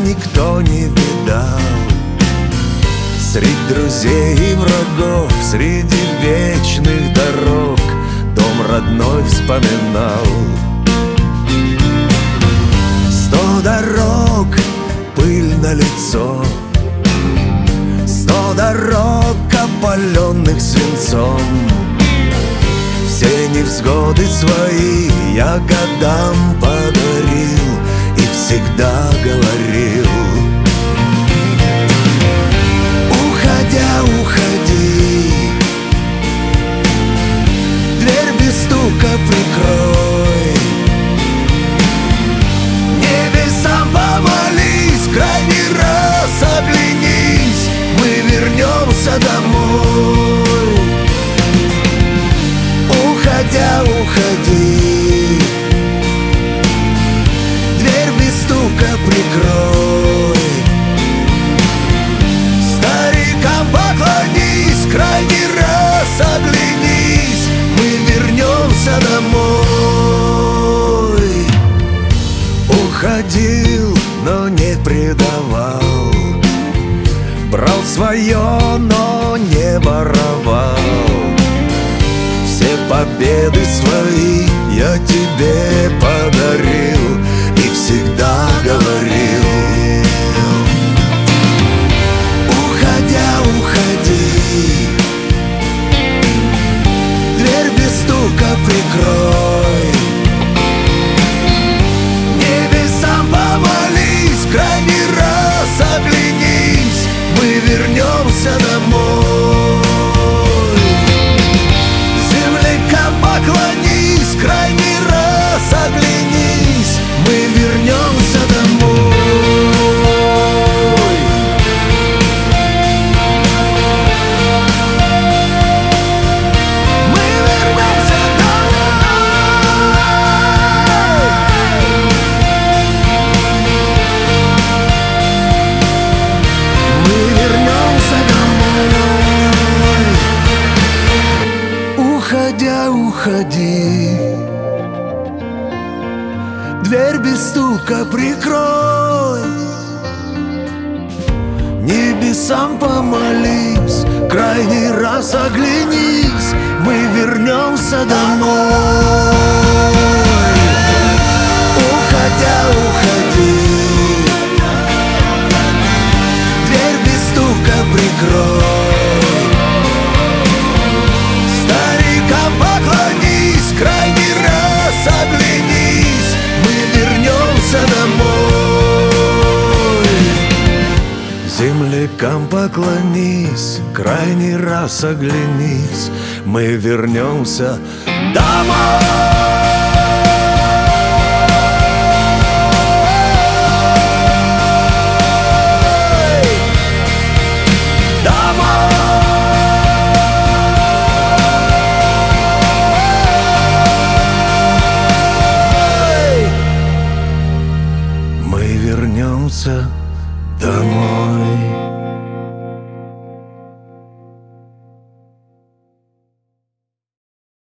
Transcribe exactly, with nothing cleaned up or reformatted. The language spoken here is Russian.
никто не видал. Среди друзей и врагов, среди вечных дорог дом родной вспоминал. Сто дорог, пыль на лицо, сто дорог, опаленных свинцом. Все невзгоды свои я годам подарил и всегда говорил: уходя, уходи, дверь без стука прикрой, небесам помолись, крайний раз оглянись, мы вернемся домой. Уходя, уходи, дверь без стука прикрой, старикам поклонись, крайний раз оглянись, мы вернемся домой. Уходил, но не предавал, брал свое, но не воровал. Все победы свои я тебе подарил и всегда говорил: уходя, уходи, дверь без стука прикрой, небесам помолись, крайний раз оглянись, мы вернемся домой. Поклонись, крайний раз оглянись, мы вернемся домой. Мы вернемся домой. Мы вернемся домой. Уходя, уходи, дверь без стука прикрой, небесам помолись, крайний раз оглянись, мы вернемся домой. Уходя, уходи, дверь без стука прикрой, поклонись, крайний раз оглянись, мы вернемся домой. Землякам поклонись, крайний раз оглянись, мы вернемся домой.